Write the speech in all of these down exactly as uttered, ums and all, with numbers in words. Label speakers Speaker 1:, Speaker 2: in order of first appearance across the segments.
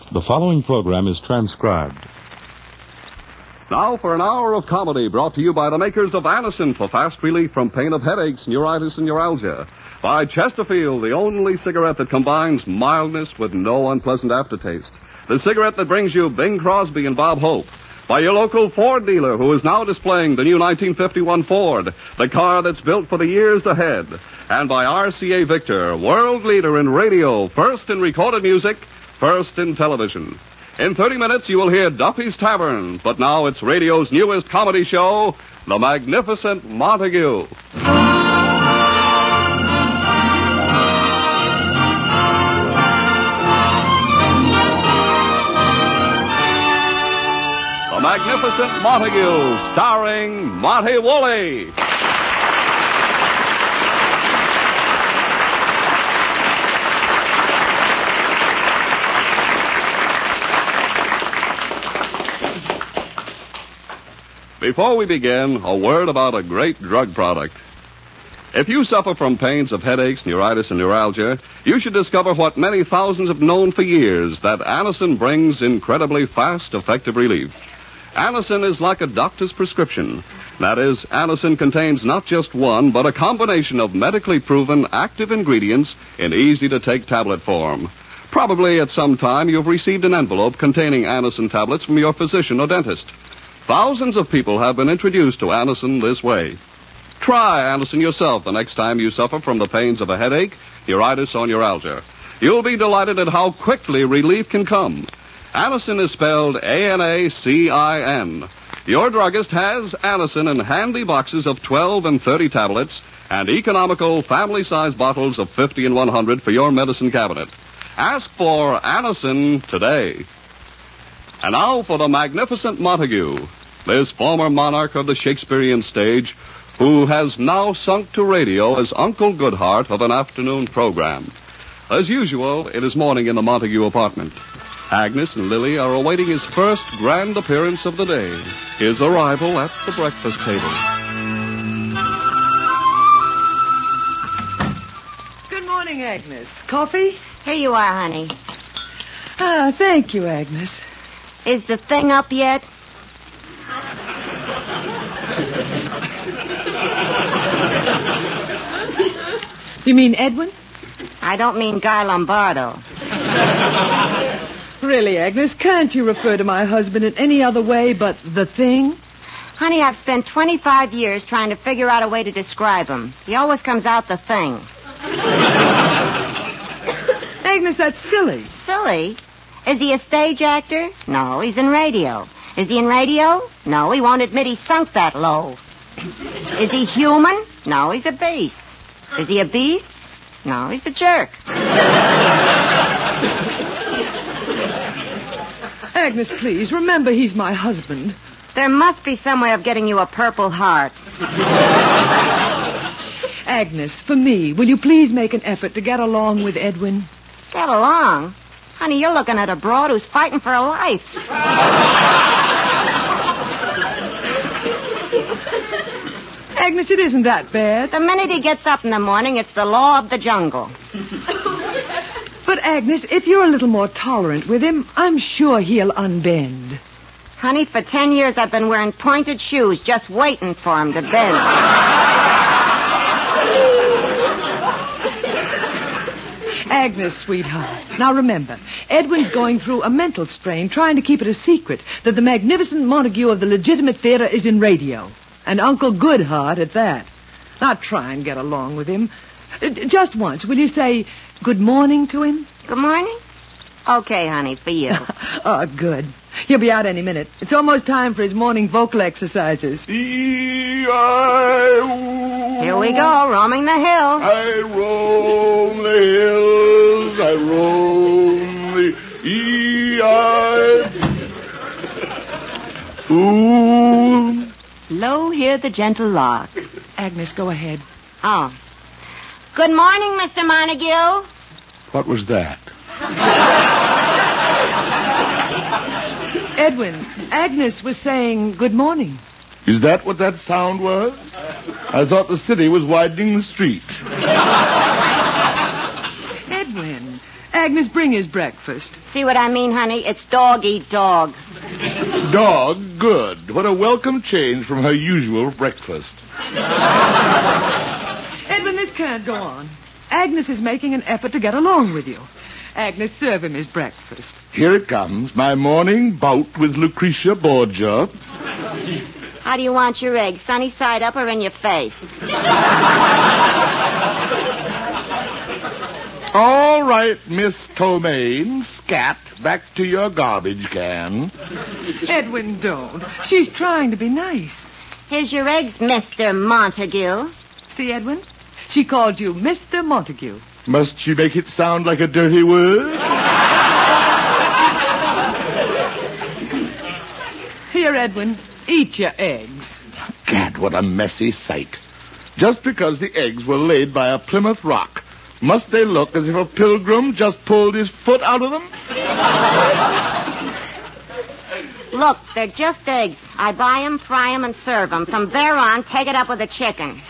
Speaker 1: The following program is transcribed.
Speaker 2: Now for an hour of comedy brought to you by the makers of Anacin for fast relief from pain of headaches, neuritis, and neuralgia. By Chesterfield, the only cigarette that combines mildness with no unpleasant aftertaste. The cigarette that brings you Bing Crosby and Bob Hope. By your local Ford dealer who is now displaying the new nineteen fifty-one Ford, the car that's built for the years ahead. And by R C A Victor, world leader in radio, first in recorded music, first in television. In thirty minutes, you will hear Duffy's Tavern, but now it's radio's newest comedy show, The Magnificent Montague. The Magnificent Montague, starring Monty Woolley. Before we begin, a word about a great drug product. If you suffer from pains of headaches, neuritis, and neuralgia, you should discover what many thousands have known for years, that Anacin brings incredibly fast, effective relief. Anacin is like a doctor's prescription. That is, Anacin contains not just one, but a combination of medically proven active ingredients in easy-to-take tablet form. Probably at some time you've received an envelope containing Anacin tablets from your physician or dentist. Thousands of people have been introduced to Anacin this way. Try Anacin yourself the next time you suffer from the pains of a headache, neuritis, or neuralgia. You'll be delighted at how quickly relief can come. Anacin is spelled A N A C I N. Your druggist has Anacin in handy boxes of twelve and thirty tablets and economical family-size bottles of fifty and one hundred for your medicine cabinet. Ask for Anacin today. And now for the Magnificent Montague, this former monarch of the Shakespearean stage, who has now sunk to radio as Uncle Goodhart of an afternoon program. As usual, it is morning in the Montague apartment. Agnes and Lily are awaiting his first grand appearance of the day, his arrival at the breakfast table.
Speaker 3: Good morning, Agnes. Coffee?
Speaker 4: Here you are, honey.
Speaker 3: Ah, thank you, Agnes.
Speaker 4: Is the thing up yet?
Speaker 3: You mean Edwin?
Speaker 4: I don't mean Guy Lombardo.
Speaker 3: Really, Agnes, can't you refer to my husband in any other way but the thing?
Speaker 4: Honey, I've spent twenty-five years trying to figure out a way to describe him. He always comes out the thing.
Speaker 3: Agnes, that's silly.
Speaker 4: Silly? Is he a stage actor? No, he's in radio. Is he in radio? No, he won't admit he sunk that low. Is he human? No, he's a beast. Is he a beast? No, he's a jerk.
Speaker 3: Agnes, please, remember he's my husband.
Speaker 4: There must be some way of getting you a Purple Heart.
Speaker 3: Agnes, for me, will you please make an effort to get along with Edwin?
Speaker 4: Get along? Honey, you're looking at a broad who's fighting for her life.
Speaker 3: Agnes, it isn't that bad.
Speaker 4: The minute he gets up in the morning, it's the law of the jungle.
Speaker 3: But, Agnes, if you're a little more tolerant with him, I'm sure he'll unbend.
Speaker 4: Honey, for ten years I've been wearing pointed shoes just waiting for him to bend.
Speaker 3: Agnes, sweetheart. Now remember, Edwin's going through a mental strain trying to keep it a secret that the Magnificent Montague of the legitimate theater is in radio. And Uncle Goodhart at that. Now try and get along with him. Just once, will you say good morning to him?
Speaker 4: Good morning? Okay, honey, for you.
Speaker 3: Oh, good. He'll be out any minute. It's almost time for his morning vocal exercises.
Speaker 4: Here we go, roaming the hills.
Speaker 5: I roam the hills, I roam the E I Ooh.
Speaker 4: Lo, hear the gentle lark.
Speaker 3: Agnes, go ahead.
Speaker 4: Oh. Good morning, Mister Montague.
Speaker 5: What was that?
Speaker 3: Edwin, Agnes was saying good morning.
Speaker 5: Is that what that sound was? I thought the city was widening the street.
Speaker 3: Edwin, Agnes Agnes, bring his breakfast.
Speaker 4: See what I mean, honey? It's dog eat dog.
Speaker 5: Dog, good. What a welcome change from her usual breakfast.
Speaker 3: Edwin, this can't go on. Agnes is making an effort to get along with you. Agnes, serve him his breakfast.
Speaker 5: Here it comes, my morning bout with Lucretia Borgia.
Speaker 4: How do you want your eggs, sunny side up or in your face?
Speaker 5: All right, Miss Tomaine, scat, back to your garbage can.
Speaker 3: Edwin, don't. She's trying to be nice.
Speaker 4: Here's your eggs, Mister Montague.
Speaker 3: See, Edwin? She called you Mister Montague.
Speaker 5: Must she make it sound like a dirty word?
Speaker 3: Here, Edwin, eat your eggs.
Speaker 5: Gad, what a messy sight. Just because the eggs were laid by a Plymouth Rock, must they look as if a pilgrim just pulled his foot out of them?
Speaker 4: Look, they're just eggs. I buy 'em, fry 'em, and serve 'em. From there on, take it up with the chicken.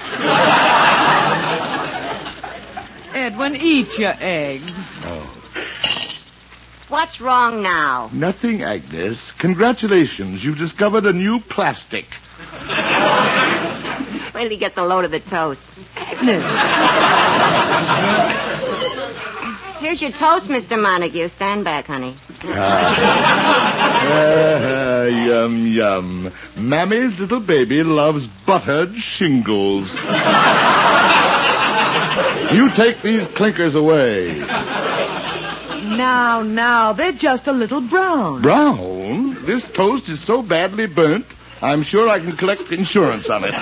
Speaker 3: Edwin, eat your eggs.
Speaker 5: Oh.
Speaker 4: What's wrong now?
Speaker 5: Nothing, Agnes. Congratulations. You've discovered a new plastic.
Speaker 4: Wait till he gets a load of the toast.
Speaker 3: Agnes.
Speaker 4: Here's your toast, Mister Montague. Stand back, honey.
Speaker 5: Ah, yum, yum. Mammy's little baby loves buttered shingles. You take these clinkers away.
Speaker 3: Now, now, they're just a little brown.
Speaker 5: Brown? This toast is so badly burnt, I'm sure I can collect insurance on it.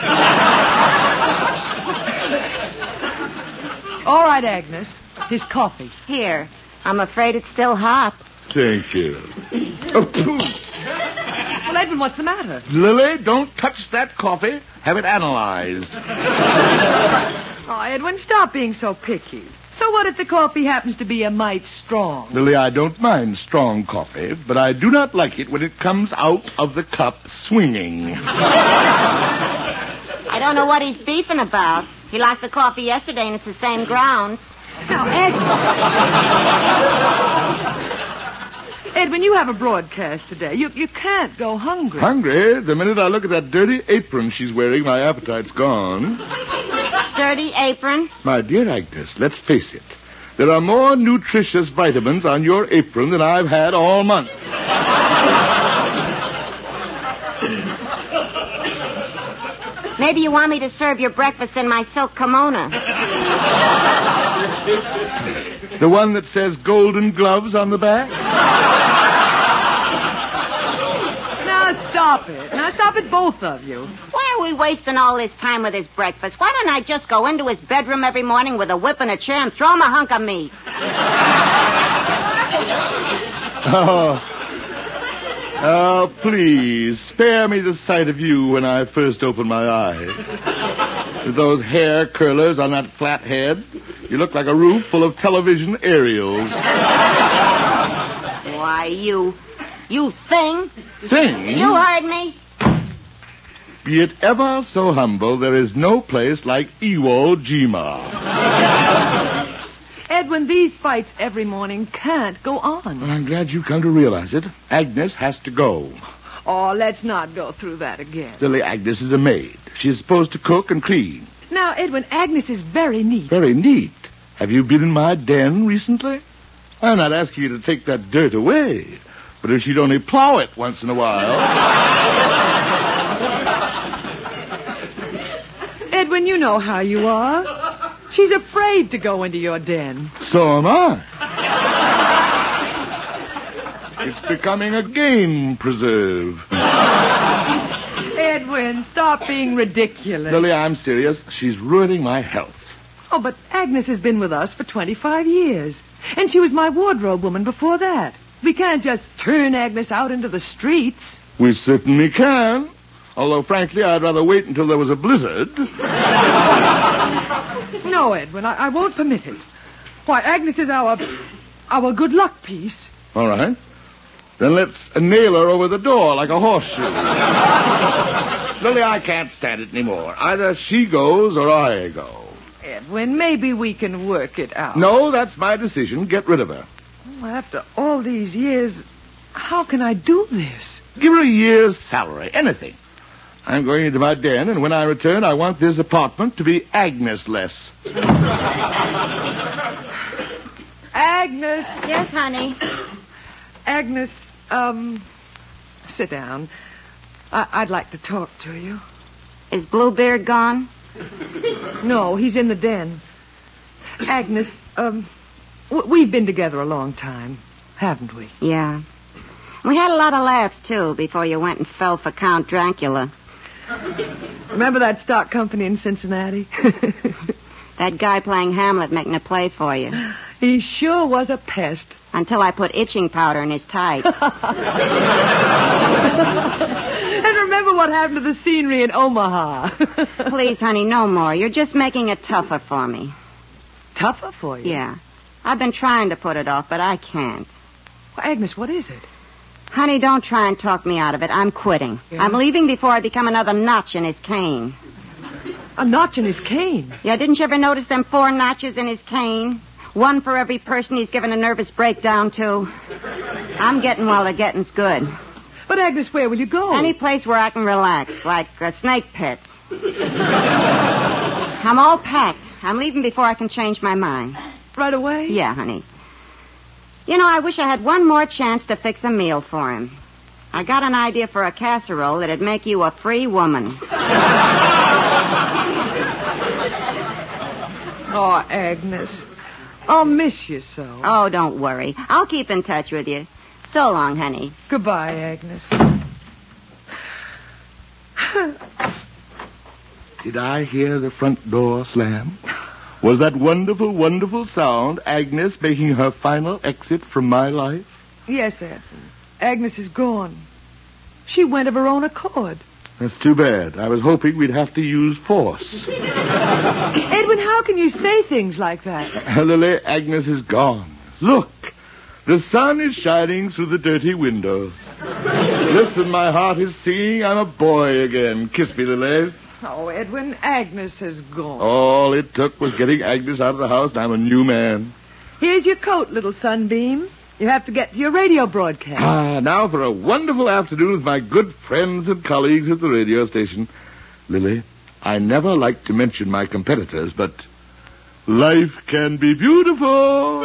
Speaker 3: All right, Agnes. His coffee.
Speaker 4: Here. I'm afraid it's still hot.
Speaker 5: Thank you. Oh, pooh.
Speaker 3: Well, Edwin, what's the matter?
Speaker 5: Lily, don't touch that coffee. Have it analyzed.
Speaker 3: Oh, Edwin, stop being so picky. So what if the coffee happens to be a mite strong?
Speaker 5: Lily, I don't mind strong coffee, but I do not like it when it comes out of the cup swinging.
Speaker 4: I don't know what he's beefing about. He liked the coffee yesterday, and it's the same grounds.
Speaker 3: Now, Edwin... Edwin, you have a broadcast today. You you can't go hungry.
Speaker 5: Hungry? The minute I look at that dirty apron she's wearing, my appetite's gone.
Speaker 4: Dirty apron?
Speaker 5: My dear Agnes, let's face it. There are more nutritious vitamins on your apron than I've had all month.
Speaker 4: Maybe you want me to serve your breakfast in my silk kimono.
Speaker 5: The one that says golden gloves on the back?
Speaker 3: Now, stop it. Now, stop it, both of you.
Speaker 4: Why are we wasting all this time with his breakfast? Why don't I just go into his bedroom every morning with a whip and a chair and throw him a hunk of meat?
Speaker 5: Oh, oh, please, spare me the sight of you when I first open my eyes. With those hair curlers on that flat head, you look like a roof full of television aerials.
Speaker 4: Why, you... you thing.
Speaker 5: Thing?
Speaker 4: You heard me.
Speaker 5: Be it ever so humble, there is no place like Iwo Jima.
Speaker 3: Edwin, these fights every morning can't go on.
Speaker 5: Well, I'm glad you've come to realize it. Agnes has to go.
Speaker 3: Oh, let's not go through that again.
Speaker 5: Silly Agnes is a maid. She's supposed to cook and clean.
Speaker 3: Now, Edwin, Agnes is very neat.
Speaker 5: Very neat. Have you been in my den recently? I'm not asking you to take that dirt away, but if she'd only plow it once in a while.
Speaker 3: Edwin, you know how you are. She's afraid to go into your den.
Speaker 5: So am I. It's becoming a game preserve.
Speaker 3: Edwin, stop being ridiculous.
Speaker 5: Lily, I'm serious. She's ruining my health.
Speaker 3: Oh, but Agnes has been with us for twenty-five years. And she was my wardrobe woman before that. We can't just turn Agnes out into the streets.
Speaker 5: We certainly can. Although, frankly, I'd rather wait until there was a blizzard.
Speaker 3: No, Edwin, I, I won't permit it. Why, Agnes is our... our good luck piece.
Speaker 5: All right. Then let's nail her over the door like a horseshoe. Lily, I can't stand it anymore. Either she goes or I go.
Speaker 3: Edwin, maybe we can work it out.
Speaker 5: No, that's my decision. Get rid of her.
Speaker 3: After all these years, how can I do this?
Speaker 5: Give her a year's salary, anything. I'm going into my den, and when I return, I want this apartment to be Agnes-less.
Speaker 3: Agnes.
Speaker 4: Yes, honey.
Speaker 3: Agnes, um, sit down. I- I'd like to talk to you.
Speaker 4: Is Bluebeard gone?
Speaker 3: No, he's in the den. Agnes, um, w- we've been together a long time, haven't we?
Speaker 4: Yeah. We had a lot of laughs, too, before you went and fell for Count Dracula.
Speaker 3: Remember that stock company in Cincinnati?
Speaker 4: That guy playing Hamlet making a play for you.
Speaker 3: He sure was a pest.
Speaker 4: Until I put itching powder in his tights.
Speaker 3: And remember what happened to the scenery in Omaha.
Speaker 4: Please, honey, no more. You're just making it tougher for me.
Speaker 3: Tougher for you?
Speaker 4: Yeah. I've been trying to put it off, but I can't.
Speaker 3: Well, Agnes, what is it?
Speaker 4: Honey, don't try and talk me out of it. I'm quitting.
Speaker 3: Yeah?
Speaker 4: I'm leaving before I become another notch in his cane.
Speaker 3: A notch in his cane.
Speaker 4: Yeah, didn't you ever notice them four notches in his cane? One for every person he's given a nervous breakdown to. I'm getting while the getting's good.
Speaker 3: But, Agnes, where will you go?
Speaker 4: Any place where I can relax, like a snake pit. I'm all packed. I'm leaving before I can change my mind.
Speaker 3: Right away?
Speaker 4: Yeah, honey. You know, I wish I had one more chance to fix a meal for him. I got an idea for a casserole that'd make you a free woman.
Speaker 3: Oh, Agnes. I'll miss you so.
Speaker 4: Oh, don't worry. I'll keep in touch with you. So long, honey.
Speaker 3: Goodbye, Agnes.
Speaker 5: Did I hear the front door slam? Was that wonderful, wonderful sound Agnes making her final exit from my life?
Speaker 3: Yes, Edwin. Agnes is gone. She went of her own accord.
Speaker 5: That's too bad. I was hoping we'd have to use force.
Speaker 3: Edwin, how can you say things like that?
Speaker 5: Lily, Agnes is gone. Look, the sun is shining through the dirty windows. Listen, my heart is singing I'm a boy again. Kiss me, Lily.
Speaker 3: Oh, Edwin, Agnes has gone.
Speaker 5: All it took was getting Agnes out of the house, and I'm a new man.
Speaker 3: Here's your coat, little sunbeam. You have to get to your radio broadcast.
Speaker 5: Ah, now for a wonderful afternoon with my good friends and colleagues at the radio station. Lily, I never like to mention my competitors, but life can be beautiful.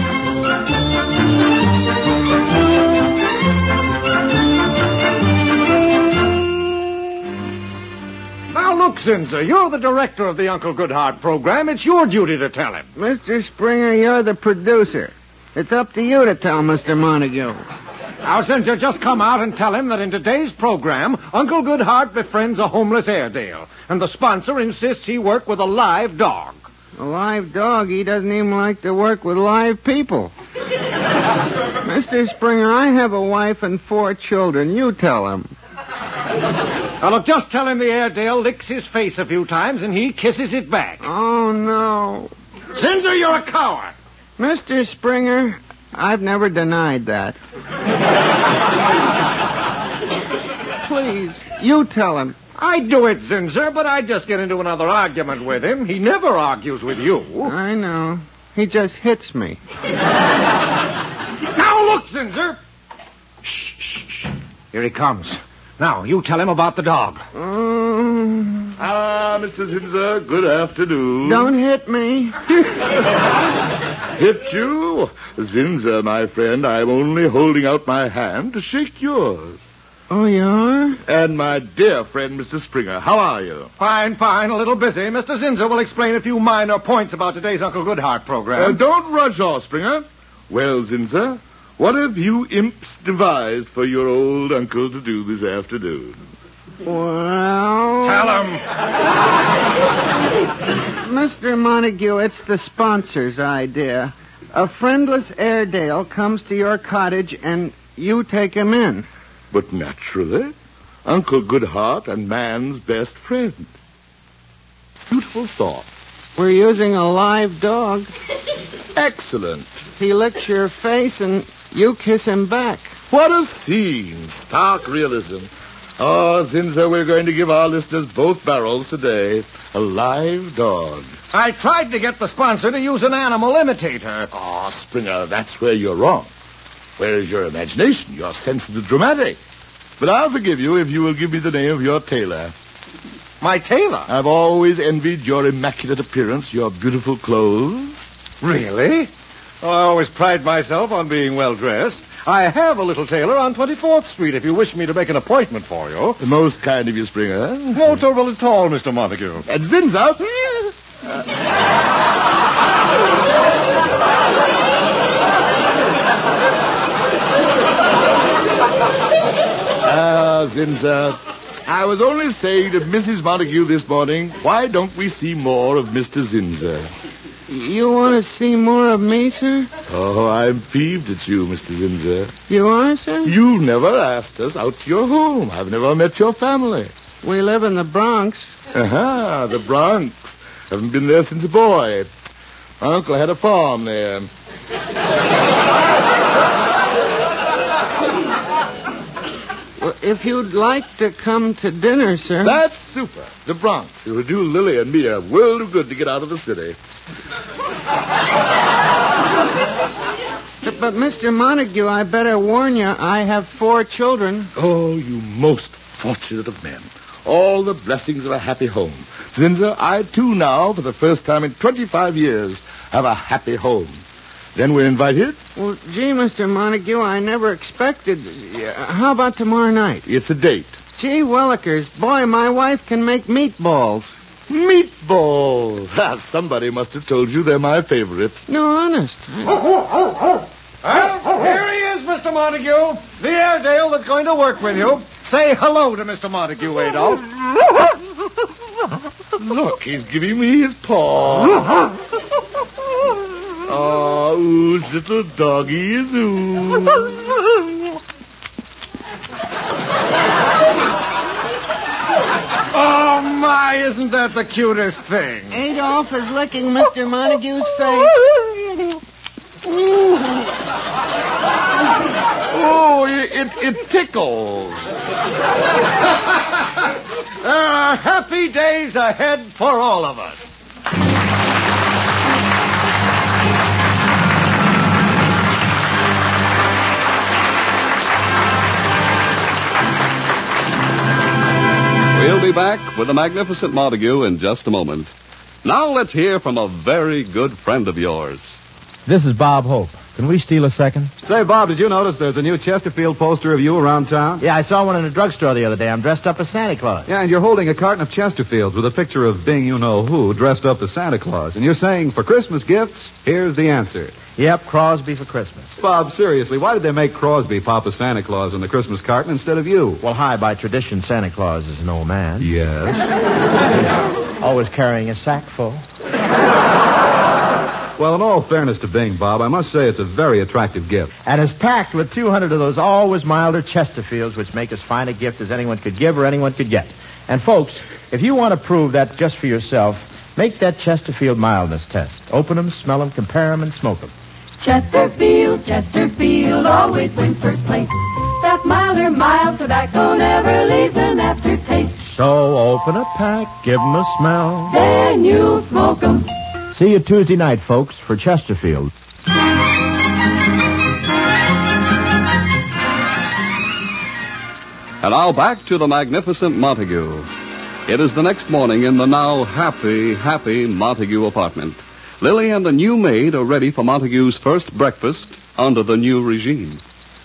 Speaker 6: Now, look, Zinzer, you're the director of the Uncle Goodhart program. It's your duty to tell him.
Speaker 7: Mister Springer, you're the producer. It's up to you to tell Mister Montague.
Speaker 6: Now, Zinzer, just come out and tell him that in today's program, Uncle Goodhart befriends a homeless Airedale, and the sponsor insists he work with a live dog.
Speaker 7: A live dog, he doesn't even like to work with live people. Mister Springer, I have a wife and four children. You tell him.
Speaker 6: Now, look, just tell him the Airedale licks his face a few times and he kisses it back.
Speaker 7: Oh, no.
Speaker 6: Zinzer, you're a coward.
Speaker 7: Mister Springer, I've never denied that. Please, you tell him.
Speaker 6: I do it, Zinzer, but I just get into another argument with him. He never argues with you.
Speaker 7: I know. He just hits me.
Speaker 6: Now, look, Zinzer. Shh, shh, shh. Here he comes. Now, you tell him about the dog.
Speaker 7: Um,
Speaker 5: Ah, Mister Zinzer, good afternoon.
Speaker 7: don't hit me.
Speaker 5: Hit you? Zinzer, my friend, I'm only holding out my hand to shake yours.
Speaker 7: Oh, you are?
Speaker 5: And my dear friend, Mister Springer, how are you?
Speaker 6: Fine, fine, a little busy. Mister Zinzer will explain a few minor points about today's Uncle Goodhart
Speaker 5: Uh,
Speaker 6: program.
Speaker 5: don't rush off, Springer. Well, Zinzer, what have you imps devised for your old uncle to do this afternoon?
Speaker 7: Well...
Speaker 6: Tell him.
Speaker 7: Mister Montague, it's the sponsor's idea. A friendless Airedale comes to your cottage and you take him in.
Speaker 5: But naturally, Uncle Goodhart and man's best friend. Beautiful thought.
Speaker 7: We're using a live dog.
Speaker 5: Excellent.
Speaker 7: He licks your face and you kiss him back.
Speaker 5: What a scene. Stark realism. Oh, Zinzer, we're going to give our listeners both barrels today. A live dog.
Speaker 6: I tried to get the sponsor to use an animal imitator.
Speaker 5: Ah, Springer, that's where you're wrong. Where is your imagination, your sense of the dramatic? But I'll forgive you if you will give me the name of your tailor.
Speaker 6: My tailor?
Speaker 5: I've always envied your immaculate appearance, your beautiful clothes.
Speaker 6: Really? Oh, I always pride myself on being well-dressed. I have a little tailor on twenty-fourth Street if you wish me to make an appointment for you.
Speaker 5: Most kind of you, Springer.
Speaker 6: No trouble at all, Mister Montague.
Speaker 5: And Zinza. Ah, Zinza. I was only saying to Missus Montague this morning, why don't we see more of Mister Zinza?
Speaker 7: You want to see more of me, sir?
Speaker 5: Oh, I'm peeved at you, Mister Zinza.
Speaker 7: You are, sir?
Speaker 5: You've never asked us out to your home. I've never met your family.
Speaker 7: We live in the Bronx.
Speaker 5: Aha, the Bronx. Haven't been there since a boy. My uncle had a farm there.
Speaker 7: Well, if you'd like to come to dinner, sir.
Speaker 5: That's super. The Bronx. It would do Lily and me a world of good to get out of the city.
Speaker 7: But, but, Mister Montague, I better warn you, I have four children.
Speaker 5: Oh, you most fortunate of men. All the blessings of a happy home. Zinza, I, too, now, for the first time in twenty-five years, have a happy home. Then we're invited?
Speaker 7: Well, gee, Mister Montague, I never expected... Uh, how about tomorrow night?
Speaker 5: It's a date.
Speaker 7: Gee, Willikers, boy, my wife can make meatballs.
Speaker 5: Meatballs! Ah, somebody must have told you they're my favorite.
Speaker 7: No, honest.
Speaker 6: Well, here he is, Mister Montague. The Airedale that's going to work with you. Say hello to Mister Montague, Adolph.
Speaker 5: Look, he's giving me his paw. Oh, whose little doggy is who?
Speaker 6: Oh, my, isn't that the cutest thing?
Speaker 7: Adolph is licking Mister Montague's face.
Speaker 5: Oh, it, it tickles.
Speaker 6: uh, happy days ahead for all of us.
Speaker 2: We'll be back with the magnificent Montague in just a moment. Now let's hear from a very good friend of yours.
Speaker 8: This is Bob Hope. Can we steal a second?
Speaker 9: Say, Bob, did you notice there's a new Chesterfield poster of you around town?
Speaker 8: Yeah, I saw one in a drugstore the other day. I'm dressed up as Santa Claus.
Speaker 9: Yeah, and you're holding a carton of Chesterfields with a picture of Bing you-know-who dressed up as Santa Claus. And you're saying, for Christmas gifts, here's the answer.
Speaker 8: Yep, Crosby for Christmas.
Speaker 9: Bob, seriously, why did they make Crosby Papa Santa Claus in the Christmas carton instead of you?
Speaker 8: Well, hi, by tradition, Santa Claus is an old man.
Speaker 9: Yes.
Speaker 8: Always carrying a sack full.
Speaker 9: Well, in all fairness to Bing, Bob, I must say it's a very attractive gift.
Speaker 8: And it's packed with two hundred of those always milder Chesterfields, which make as fine a gift as anyone could give or anyone could get. And, folks, if you want to prove that just for yourself, make that Chesterfield mildness test. Open them, smell them, compare them, and smoke them.
Speaker 10: Chesterfield, Chesterfield always wins first place. That milder, mild tobacco never leaves an aftertaste.
Speaker 8: So open a pack, give them a smell.
Speaker 10: Then you'll smoke them.
Speaker 8: See you Tuesday night, folks, for Chesterfield.
Speaker 2: And now back to the magnificent Montague. It is the next morning in the now happy, happy Montague apartment. Lily and the new maid are ready for Montague's first breakfast under the new regime.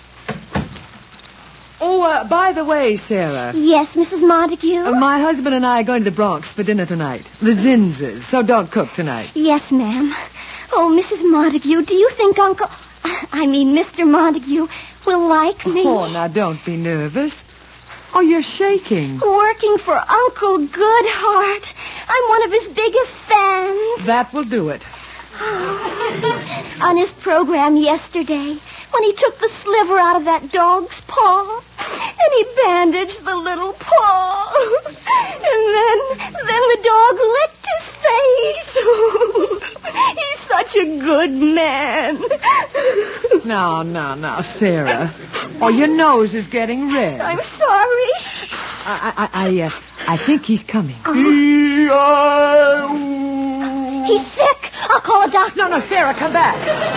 Speaker 3: Oh, uh, by the way, Sarah.
Speaker 11: Yes, Missus Montague?
Speaker 3: Uh, my husband and I are going to the Bronx for dinner tonight. The Zinzas, so don't cook tonight.
Speaker 11: Yes, ma'am. Oh, Missus Montague, do you think Uncle... I mean, Mister Montague will like me?
Speaker 3: Oh, now don't be nervous. Oh, you're shaking.
Speaker 11: Working for Uncle Goodhart. I'm one of his biggest fans.
Speaker 3: That will do it.
Speaker 11: On his program yesterday, when he took the sliver out of that dog's paw, and he bandaged the little paw, and then, then the dog licked his face. He's such a good man.
Speaker 3: Now, now, now, Sarah. Oh, your nose is getting red.
Speaker 11: I'm sorry.
Speaker 3: I, I, I, uh, I think he's coming.
Speaker 5: E I O
Speaker 11: He's sick. I'll call a doctor.
Speaker 3: No, no, Sarah, come back.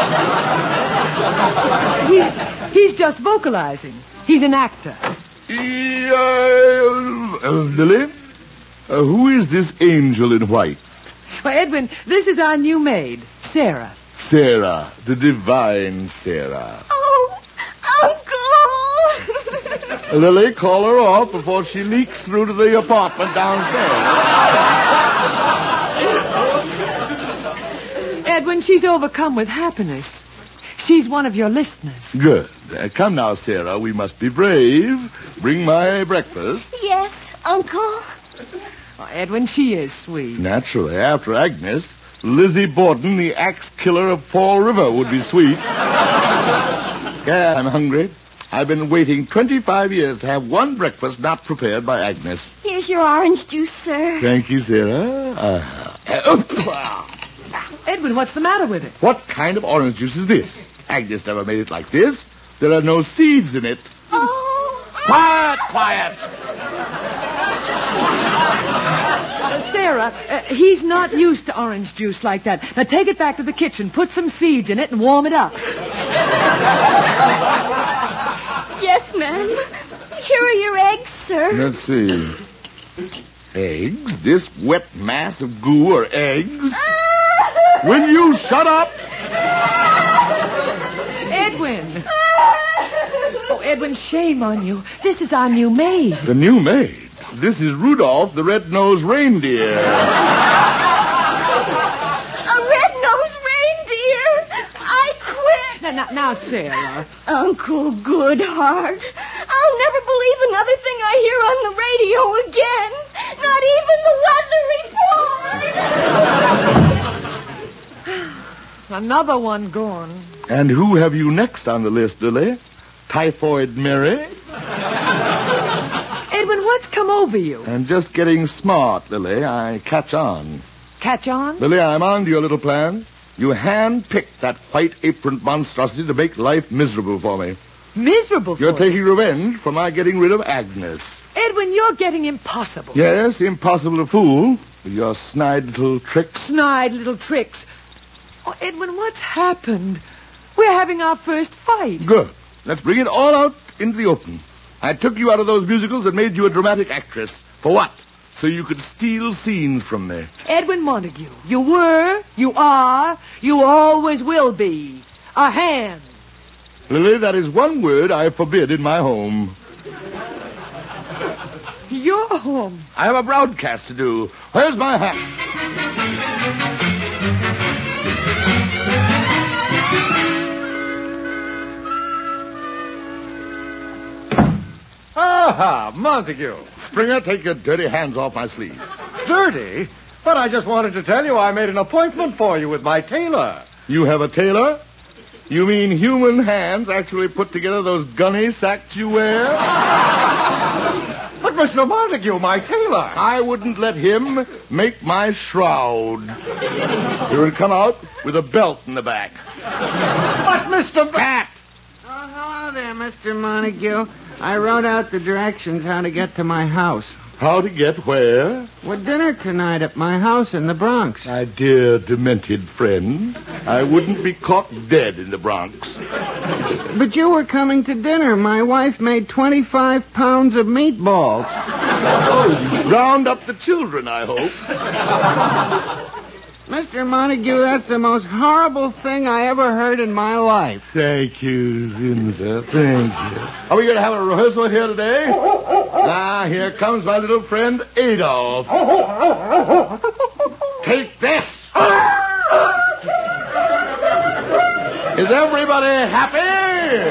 Speaker 3: he, he's just vocalizing. He's an actor.
Speaker 5: Uh, uh, Lily, uh, who is this angel in white?
Speaker 3: Well, Edwin, this is our new maid, Sarah.
Speaker 5: Sarah, the divine Sarah.
Speaker 11: Oh, Uncle!
Speaker 5: Lily, call her off before she leaks through to the apartment downstairs.
Speaker 3: Edwin, she's overcome with happiness. She's one of your listeners.
Speaker 5: Good. Uh, come now, Sarah. We must be brave. Bring my breakfast.
Speaker 11: Yes, Uncle.
Speaker 3: Oh, Edwin, she is sweet.
Speaker 5: Naturally, after Agnes, Lizzie Borden, the axe killer of Fall River, would be sweet. Yeah, I'm hungry. I've been waiting twenty-five years to have one breakfast not prepared by Agnes.
Speaker 11: Here's your orange juice, sir.
Speaker 5: Thank you, Sarah. Uh, uh,
Speaker 3: Edwin, what's the matter with it?
Speaker 5: What kind of orange juice is this? Agnes never made it like this. There are no seeds in it.
Speaker 11: Oh.
Speaker 5: Quiet, quiet.
Speaker 3: Uh, Sarah, uh, he's not used to orange juice like that. Now take it back to the kitchen, put some seeds in it, and warm it up.
Speaker 11: Yes, ma'am. Here are your eggs, sir.
Speaker 5: Let's see. Eggs? This wet mass of goo are eggs? Will you shut up?
Speaker 3: Edwin. Oh, Edwin, shame on you. This is our new maid.
Speaker 5: The new maid? This is Rudolph the red-nosed reindeer.
Speaker 11: A red-nosed reindeer? I quit.
Speaker 3: Now, now, now, Sarah.
Speaker 11: Uncle Goodhart, I'll never believe another thing I hear on the radio again. Not even the weather report.
Speaker 3: Another one gone.
Speaker 5: And who have you next on the list, Lily? Typhoid Mary?
Speaker 3: Edwin, what's come over you?
Speaker 5: I'm just getting smart, Lily. I catch on.
Speaker 3: Catch on?
Speaker 5: Lily, I'm on to your little plan. You hand-picked that white-aproned monstrosity to make life miserable for me.
Speaker 3: Miserable for
Speaker 5: You're
Speaker 3: you?
Speaker 5: taking revenge for my getting rid of Agnes.
Speaker 3: Edwin, you're getting impossible.
Speaker 5: Yes, impossible to fool with your snide little tricks.
Speaker 3: Snide little tricks. Oh, Edwin, what's happened? We're having our first fight.
Speaker 5: Good. Let's bring it all out into the open. I took you out of those musicals and made you a dramatic actress. For what? So you could steal scenes from me.
Speaker 3: Edwin Montague, you were, you are, you always will be a hand.
Speaker 5: Lily, that is one word I forbid in my home.
Speaker 3: Your home.
Speaker 5: I have a broadcast to do. Where's my hat?
Speaker 6: Aha, Montague.
Speaker 5: Springer, take your dirty hands off my sleeve.
Speaker 6: Dirty? But I just wanted to tell you I made an appointment for you with my tailor.
Speaker 5: You have a tailor? You mean human hands actually put together those gunny sacks you wear?
Speaker 6: But Mister Montague, my tailor.
Speaker 5: I wouldn't let him make my shroud. He would come out with a belt in the back.
Speaker 6: But Mister
Speaker 5: Cat!
Speaker 7: Oh, hello there, Mister Montague. I wrote out the directions how to get to my house.
Speaker 5: How to get where?
Speaker 7: We're dinner tonight at my house in the Bronx.
Speaker 5: My dear demented friend, I wouldn't be caught dead in the Bronx.
Speaker 7: But you were coming to dinner. My wife made twenty-five pounds of meatballs.
Speaker 5: Oh, you round up the children, I hope.
Speaker 7: Mister Montague, that's the most horrible thing I ever heard in my life.
Speaker 5: Thank you, Zinza. Thank you. Are we going to have a rehearsal here today? Ah, here comes my little friend Adolf. Take this. Is everybody happy?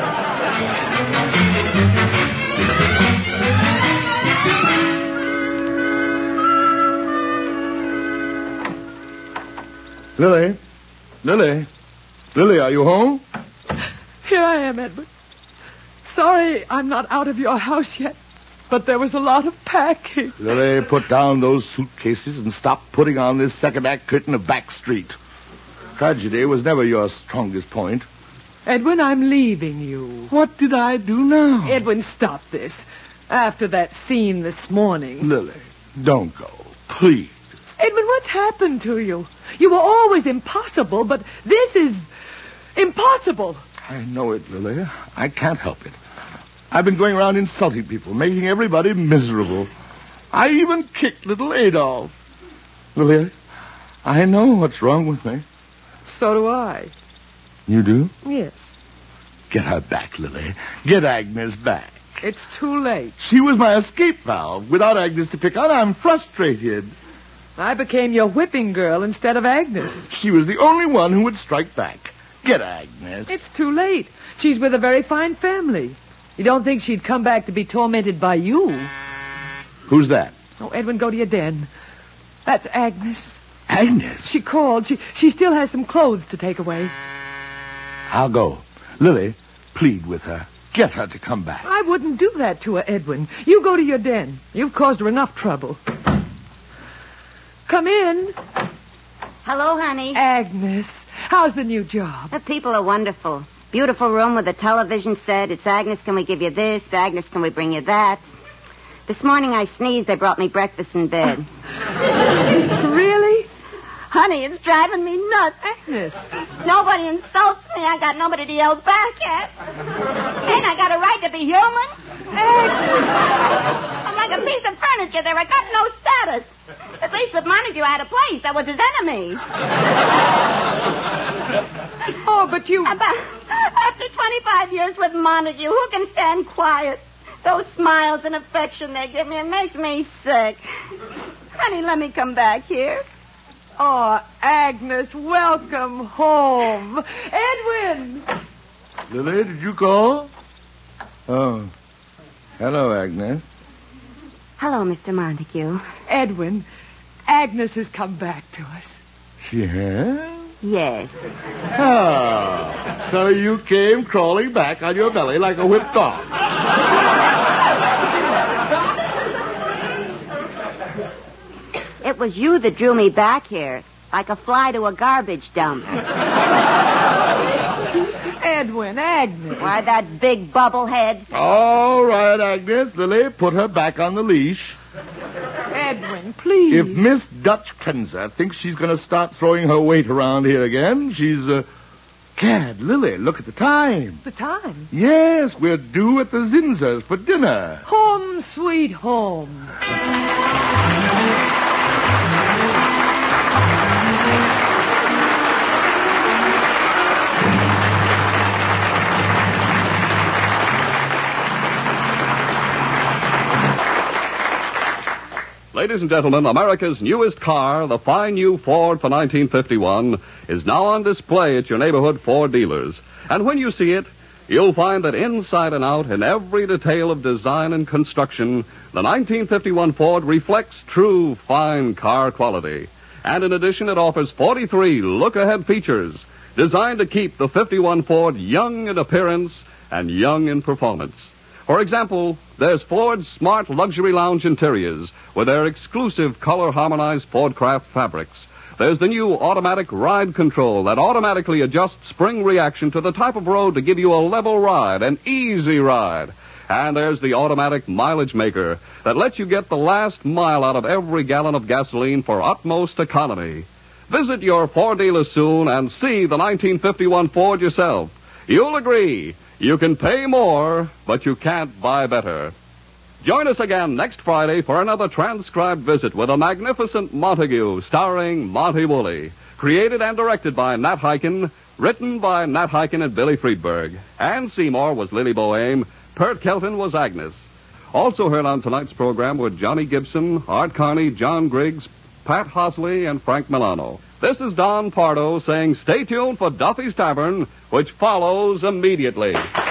Speaker 5: Lily? Lily? Lily, are you home?
Speaker 3: Here I am, Edward. Sorry I'm not out of your house yet, but there was a lot of packing.
Speaker 5: Lily, put down those suitcases and stop putting on this second act curtain of Back Street. Tragedy was never your strongest point.
Speaker 3: Edwin, I'm leaving you.
Speaker 5: What did I do now?
Speaker 3: Edwin, stop this. After that scene this morning.
Speaker 5: Lily, don't go. Please.
Speaker 3: Edwin, what's happened to you? You were always impossible, but this is impossible.
Speaker 5: I know it, Lily. I can't help it. I've been going around insulting people, making everybody miserable. I even kicked little Adolf. Lily, I know what's wrong with me.
Speaker 3: So do I.
Speaker 5: You do?
Speaker 3: Yes.
Speaker 5: Get her back, Lily. Get Agnes back.
Speaker 3: It's too late.
Speaker 5: She was my escape valve. Without Agnes to pick on, I'm frustrated.
Speaker 3: I became your whipping girl instead of Agnes.
Speaker 5: She was the only one who would strike back. Get Agnes.
Speaker 3: It's too late. She's with a very fine family. You don't think she'd come back to be tormented by you?
Speaker 5: Who's that?
Speaker 3: Oh, Edwin, go to your den. That's Agnes.
Speaker 5: Agnes?
Speaker 3: She called. She she still has some clothes to take away.
Speaker 5: I'll go. Lily, plead with her. Get her to come back.
Speaker 3: I wouldn't do that to her, Edwin. You go to your den. You've caused her enough trouble. Come in.
Speaker 4: Hello, honey.
Speaker 3: Agnes, how's the new job?
Speaker 4: The people are wonderful. Beautiful room with a television set. It's Agnes, can we give you this? Agnes, can we bring you that? This morning I sneezed. They brought me breakfast in bed.
Speaker 3: Really?
Speaker 4: Honey, it's driving me nuts.
Speaker 3: Agnes.
Speaker 4: Nobody insults me. I got nobody to yell back at. Ain't I got a right to be human? Agnes. I'm like a piece of furniture there. I got no status. At least with Montague, I had a place. I was his enemy.
Speaker 3: Oh, but you...
Speaker 4: About, after twenty-five years with Montague, who can stand quiet? Those smiles and affection they give me, it makes me sick. Honey, let me come back here.
Speaker 3: Oh, Agnes, welcome home. Edwin!
Speaker 5: Lily, did you call? Oh. Hello, Agnes.
Speaker 4: Hello, Mister Montague.
Speaker 3: Edwin, Agnes has come back to us.
Speaker 5: She has?
Speaker 4: Yes.
Speaker 5: Oh, so you came crawling back on your belly like a whipped dog.
Speaker 4: It was you that drew me back here, like a fly to a garbage dump.
Speaker 3: Edwin, Agnes.
Speaker 4: Why, that big bubble head.
Speaker 5: All right, Agnes. Lily, put her back on the leash.
Speaker 3: Edwin, please.
Speaker 5: If Miss Dutch Cleanser thinks she's going to start throwing her weight around here again, she's, uh... Gad, Lily, look at the time.
Speaker 3: The time?
Speaker 5: Yes, we're due at the Zinzers for dinner.
Speaker 3: Home, sweet home.
Speaker 2: Ladies and gentlemen, America's newest car, the fine new Ford for nineteen fifty-one, is now on display at your neighborhood Ford dealers. And when you see it, you'll find that inside and out, in every detail of design and construction, the nineteen fifty-one Ford reflects true fine car quality. And in addition, it offers forty-three look-ahead features designed to keep the fifty-one Ford young in appearance and young in performance. For example, there's Ford's smart luxury lounge interiors with their exclusive color-harmonized Fordcraft fabrics. There's the new automatic ride control that automatically adjusts spring reaction to the type of road to give you a level ride, an easy ride. And there's the automatic mileage maker that lets you get the last mile out of every gallon of gasoline for utmost economy. Visit your Ford dealer soon and see the nineteen fifty-one Ford yourself. You'll agree. You can pay more, but you can't buy better. Join us again next Friday for another transcribed visit with a magnificent Montague starring Monty Woolley. Created and directed by Nat Hiken, written by Nat Hiken and Billy Friedberg. Ann Seymour was Lily Boehm, Pert Kelton was Agnes. Also heard on tonight's program were Johnny Gibson, Art Carney, John Griggs, Pat Hosley, and Frank Milano. This is Don Pardo saying stay tuned for Duffy's Tavern, which follows immediately.